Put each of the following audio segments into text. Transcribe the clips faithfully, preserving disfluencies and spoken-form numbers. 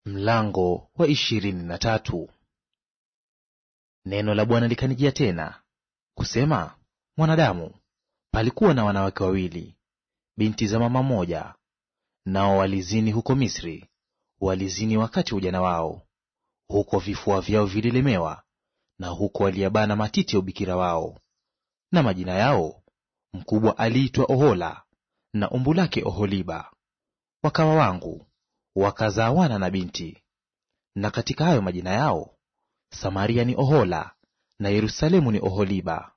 Mlango wa ishirini na tatu. Neno la Bwana likanijia tena kusema, mwanadamu, palikuwa na wanawake wawili, binti za mama moja, nao walizini huko Misri, walizini wakati wa ujana wao. Huko vifua vyao vililemewa, na huko waliyabana matiti ya ubikira wao. Na majina yao, mkubwa aliitwa Ohola, na umbu lake Oholiba. Wakawa wangu, wakazaa wana na binti. Na katika hayo majina yao, Samaria ni Ohola, na Yerusalemu ni Oholiba.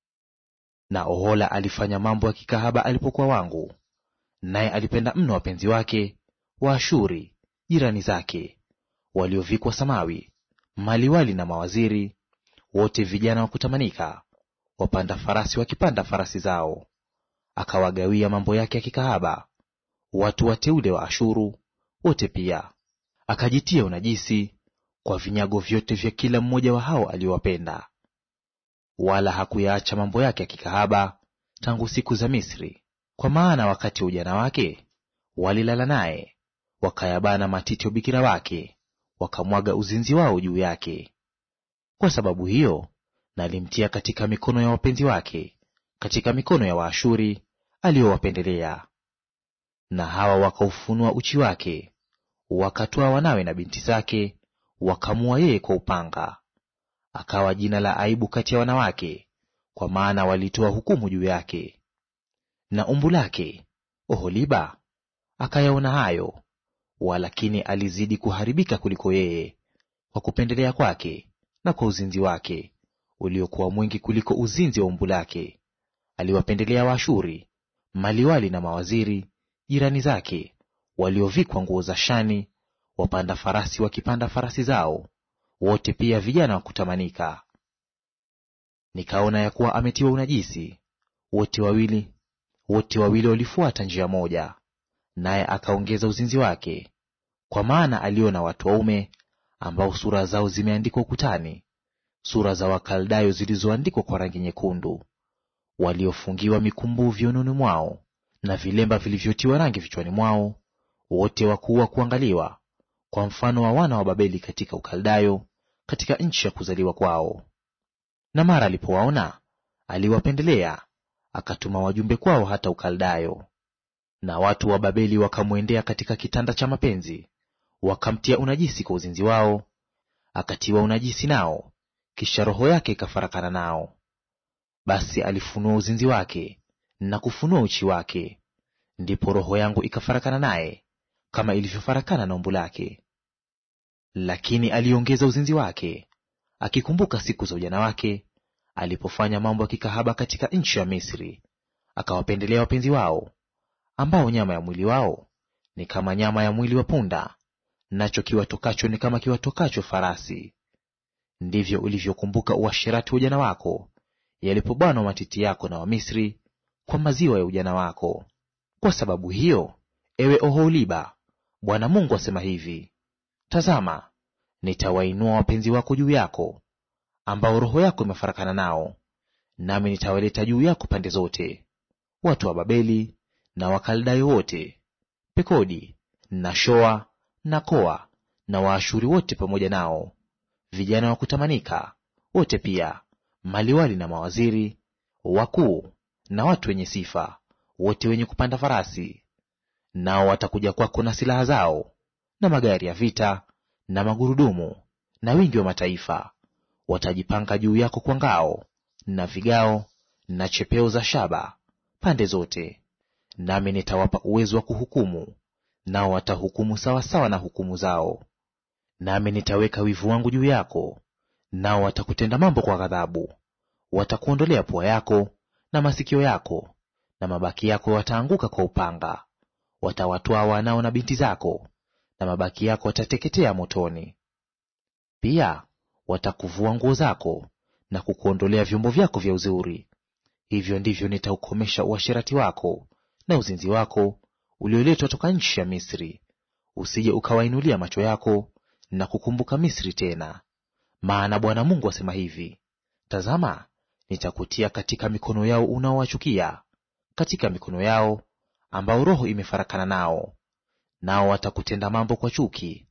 Na Ohola alifanya mambo ya kikahaba alipokuwa wangu, naye alipenda mno wapenzi wake Waashuri jirani zake, waliovikwa samawi, maliwali na mawaziri, wote vijana wa kutamanika, wapanda farasi wakipanda farasi zao. Akawagawia mambo yake ya kikahaba, watu wateule wa Ashuru wote pia. Akajitia unajisi kwa vinyago vyote vya kila mmoja wa hao aliowapenda. Wala hakuyaacha mambo yake ya kikahaba tangu siku za Misri, kwa maana wakati wa ujana wake walilala naye, wakayabana matiti ya ubikira wake, wakamwaga uzinzi wao juu yake. Kwa sababu hiyo nalimtia katika mikono ya wapenzi wake, katika mikono ya Waashuri aliowapendelea. Na hawa wakaufunua uchi wake, wakatwaa wanawe na binti zake, wakamua yeye kwa upanga. Akawa jina la aibu kati ya wanawake, kwa maana walitoa hukumu juu yake. Na umbu lake Oholiba akayaona hayo, walakini alizidi kuharibika kuliko yeye, kwa kupendelea kwake na kwa uzinzi wake uliokuwa mwingi kuliko uzinzi wa umbu lake. Aliwapendelea Waashuri maliwali na mawaziri jirani zake, waliovikwa nguo za shani, wapanda farasi wakipanda farasi zao, wote pia vijana wa kutamanika. Nikaona ya kuwa ametiwa unajisi; wote wawili wote wawili walifuata njia moja. Naye akaongeza uzinzi wake, kwa maana aliona watu waume ambao sura zao zimeandikwa ukutani, sura za Wakaldayo zilizoandikwa kwa rangi nyekundu, waliofungiwa mikumbu viunoni mwao, na vilemba vilivyotiwa rangi vichwani mwao, wote wakuu wa kuangaliwa, kwa mfano wa wana wa Babeli katika Ukaldayo, katika nchi ya kuzaliwa kwao. Na mara alipowaona aliwapendelea, akatuma wajumbe kwao hata Ukaldayo. Na watu wa Babeli wakamwendea katika kitanda cha mapenzi, wakamtia unajisi kwa uzinzi wao, akatiwa unajisi nao, kisha roho yake ikafarakana nao. Basi alifunua uzinzi wake na kufunua uchi wake, ndipo roho yangu ikafarakana naye, kama ilivyofarakana na umbu lake. Lakini aliongeza uzinzi wake, akikumbuka siku za ujana wake, alipofanya mambo ya kikahaba katika nchi ya Misri. Akawapendelea wapenzi wao, ambao nyama ya mwili wao ni kama nyama ya mwili wa punda, nacho kiwatokacho ni kama kiwatokacho farasi. Ndivyo ulivyokumbuka uasherati wa ujana wako, yalipobanwa matiti yako na Wamisri kwa maziwa ya ujana wako. Kwa sababu hiyo, ewe Oholiba, Bwana Mungu asema hivi: Tazama, nitawainua wapenzi wako juu yako, ambao roho yako imefarakana nao, nami nitawaleta juu yako pande zote, watu wa Babeli na Wakaldayo wote, Pekodi na Shoa na Koa na Waashuri wote pamoja nao, vijana wa kutamanika wote pia, maliwali na mawaziri, wakuu na watu wenye sifa, wote wenye kupanda farasi. Nao watakuja kwako na silaha zao na magari ya vita na magurudumu na wingi wa mataifa; watajipanga juu yako kwa ngao na vigao na chepeo za shaba pande zote. Nami nitawapa uwezo wa kuhukumu, nao watahukumu sawasawa na hukumu zao. Nami nitaweka wivu wangu juu yako, nao watakutenda mambo kwa ghadhabu. Watakuondolea pua yako na masikio yako, na mabaki yako wataanguka kwa upanga. Watawatwaa wanao na binti zako, na mabaki yako watateketea motoni. Pia watakuvua nguo zako na kukuondolea vyombo vyako vya uzuri. Hivyo ndivyo nitaukomesha uasherati wako na uzinzi wako ulioletwa toka nchi ya Misri, usije ukawainulia macho yako na kukumbuka Misri tena. Maana Bwana Mungu asema hivi: Tazama, nitakutia katika mikono yao unaowachukia, katika mikono yao ambao roho imefarakana nao. Nao watakutenda mambo kwa chuki,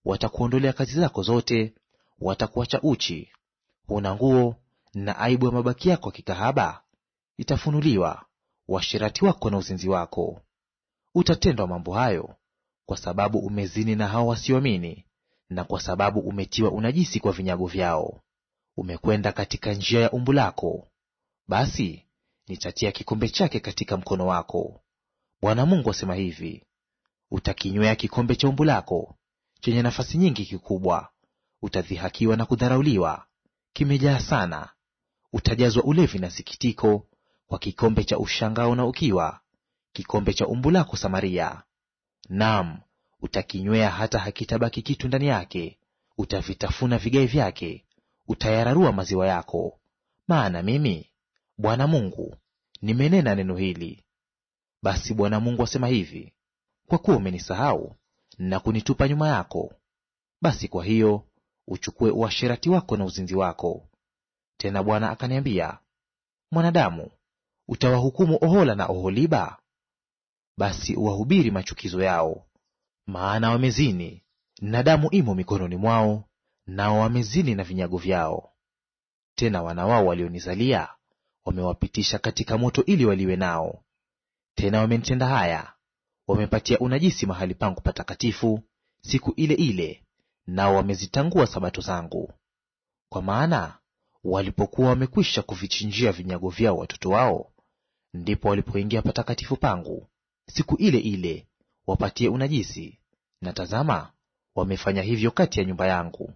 watakuondolea kazi zako zote, watakuacha uchi, huna nguo, na aibu ya mabaki yako ya kikahaba itafunuliwa, uasherati wako na uzinzi wako. Utatendwa mambo hayo kwa sababu umezini na hao wasioamini, na kwa sababu umetiwa unajisi kwa vinyago vyao. Umekwenda katika njia ya umbu lako, basi nitatia kikombe chake katika mkono wako. Bwana Mungu asema hivi: utakinywea kikombe cha umbu lako chenye nafasi nyingi kikubwa, utadhihakiwa na kudharauliwa, kimejaa sana. Utajazwa ulevi na sikitiko kwa kikombe cha ushangao na ukiwa, kikombe cha umbu lako Samaria. Naam, utakinywea hata hakitabaki kitu ndani yake, utavitafuna vigae vyake, utayararua maziwa yako. Maana mimi Bwana Mungu nimenena neno hili. Basi Bwana Mungu asema hivi: kwa kuwa umenisahau na kunitupa nyuma yako, basi kwa hiyo uchukue uasherati wako na uzinzi wako. Tena Bwana akaniambia, mwanadamu, utawahukumu Ohola na Oholiba? Basi uwahubiri machukizo yao, maana wamezini na damu imo mikononi mwao, nao wamezini na vinyago vyao. Tena wana wao walionizalia wamewapitisha katika moto ili waliwe nao. Tena wamenitenda haya, wamepatia unajisi mahali pangu patakatifu siku ile ile, nao wamezitangua sabato zangu. Kwa maana walipokuwa wamekwisha kuvichinjia vinyago vyao watoto wao, ndipo walipoingia patakatifu pangu siku ile ile wapatie unajisi, na tazama, wamefanya hivyo kati ya nyumba yangu.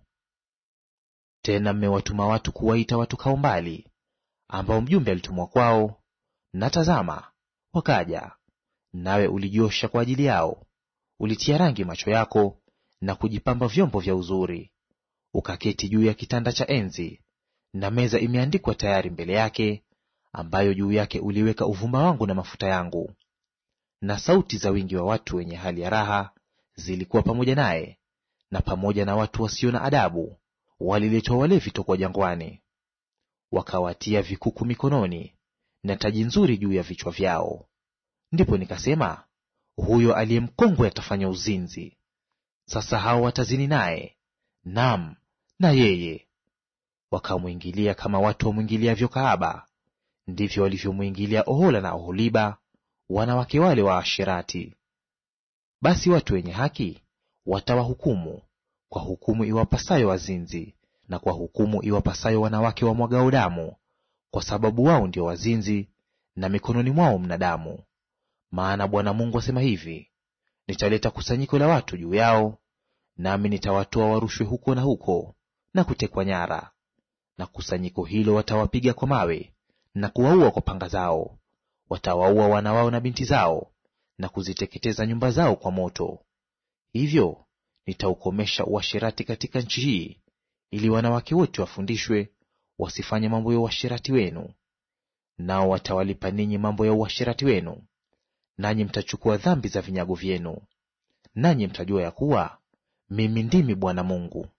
Tena mmewatuma watu kuwaita watokao mbali, ambao mjumbe alitumwa kwao, na tazama, wakaja. Nawe ulijiosha kwa ajili yao, ulitia rangi macho yako na kujipamba vyombo vya uzuri. Ukaketi juu ya kitanda cha enzi, na meza imeandikwa tayari mbele yake, ambayo juu yake uliweka uvumba wangu na mafuta yangu. Na sauti za wingi wa watu wenye hali ya raha zilikuwa pamoja naye, na pamoja na watu wasio na adabu waliletwa walevi toka jangwani. Wakawatia vikuku mikononi na taji nzuri juu ya vichwa vyao. Ndipo nikasema, huyo aliye mkongwe atafanya uzinzi. Sasa hao watazini naye, naam, na yeye. Wakamwingilia kama watu wamwingiliavyo kahaba, ndivyo walivyomwingilia Ohola na Oholiba, wanawake wale wa Asherati. Basi watu wenye haki watawahukumu kwa hukumu iwapasayo wazinzi, na kwa hukumu iwapasayo wanawake wamwagao damu, kwa sababu wao ndio wazinzi, na mikononi mwao mna damu. Maana Bwana Mungu asema hivi: nitaleta kusanyiko la watu juu yao, nami nitawatoa warushwe huko na huko na kutekwa nyara. Na kusanyiko hilo watawapiga kwa mawe na kuwaua kwa panga zao, watawaua wana wao na binti zao, na kuziteketeza nyumba zao kwa moto. Hivyo nitaukomesha uasherati katika nchi hii, ili wanawake wote wafundishwe wasifanye mambo ya uasherati wenu. Nao watawalipa ninyi mambo ya uasherati wenu, nanyi mtachukua dhambi za vinyago vyenu. Nanyi mtajua ya kuwa mimi ndimi Bwana Mungu.